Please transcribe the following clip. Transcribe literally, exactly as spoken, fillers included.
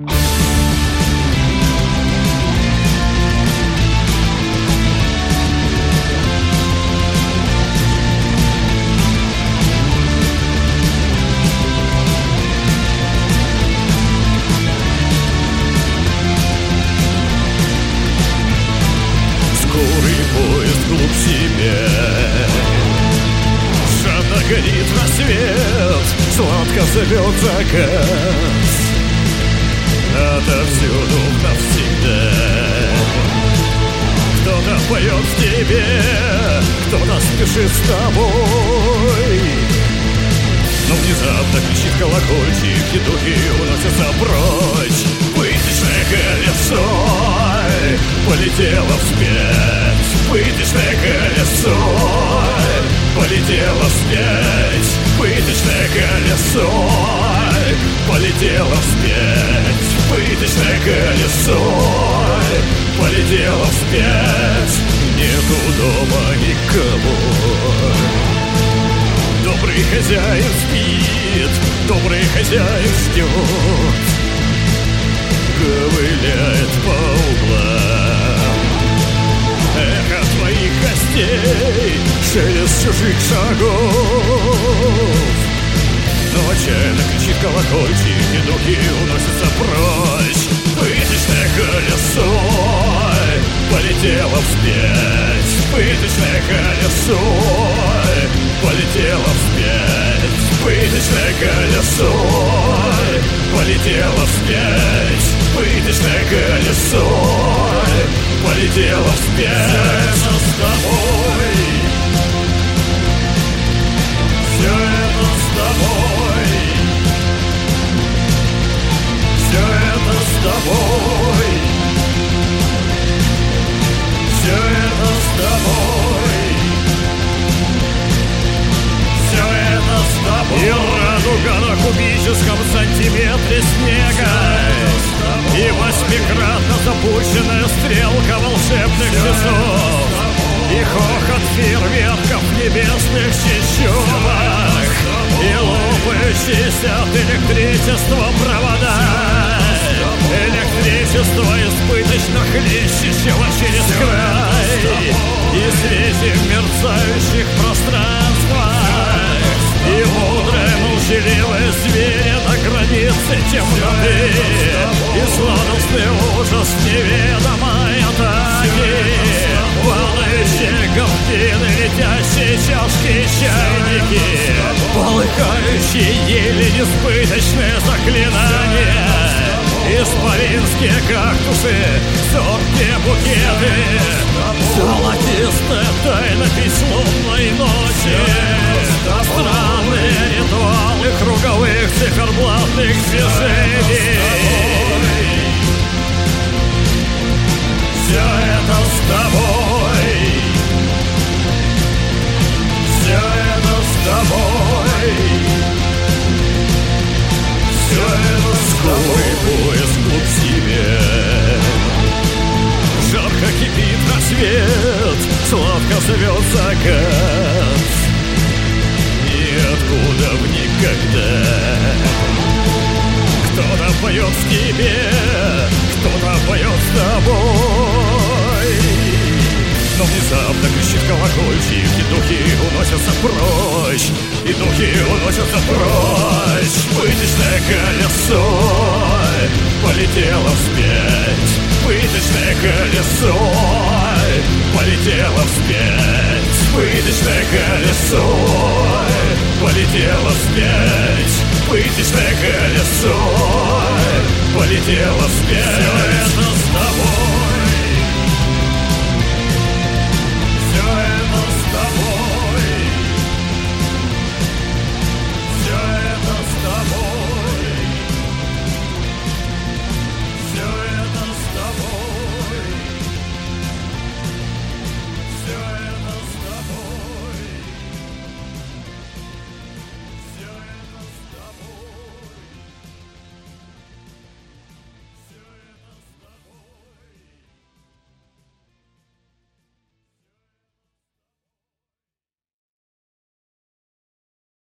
Поезд вглубь себе. Жадно горит рассвет, сладко зовет закат. Отовсюду навсегда кто-то поет в тебе, кто-то спешит с тобой. Но внезапно кричит колокольчик, и духи уносятся прочь. Пыточное колесо полетело вспять. Пыточное колесо полетело вспять. Пыточное колесо полетело вспять. Пыточное колесо полетело вспять. Нету дома никого. Добрый хозяин спит, добрый хозяин ждет, ковыляет по углам. Эхо твоих гостей, шелест чужих шагов. Но отчаянно кричит колокольчик, и духи уносятся прочь. Пыточное колесо полетело вспять. Пыточное колесо полетело вспять. Пыточное колесо полетело вспять. Пыточное колесо полетело вспять. Все это с тобой. Все это с тобой. Все это с тобой. Все это с тобой. Все это с тобой. И радуга на кубическом сантиметре снега, и восьмикратно запущенная стрелка волшебных часов, и хохот фейерверков в небесных чащобах, и лопающиеся от электричества провода. Электричество избыточно хлещущего через край, и свечи в мерцающих пространствах, и мудрые молчаливые звери на границе темноты, и сладостный ужас неведомой атаки, падающие картины, летящие чашки и чайники, полыхающие ели несбыточные заклинания, исполинские кактусы, зоркие букеты, золотистая тайна безлунной ночи, странные ритуалы круговых циферблатных движений. Все это с тобой. Все это с тобой. Все это с тобой. Поезд вглубь себе. Жарко кипит рассвет, сладко зовет закат. Ниоткуда в никогда кто-то поет в тебе, кто-то поет с тобой. Но внезапно кричит колокольчик, и духи уносятся прочь, и духи уносятся прочь. Пыточное колесо полетело вспять. Пыточное колесо полетело вспять. Пыточное колесо полетело вспять. Пыточное колесо полетело вспять. Все это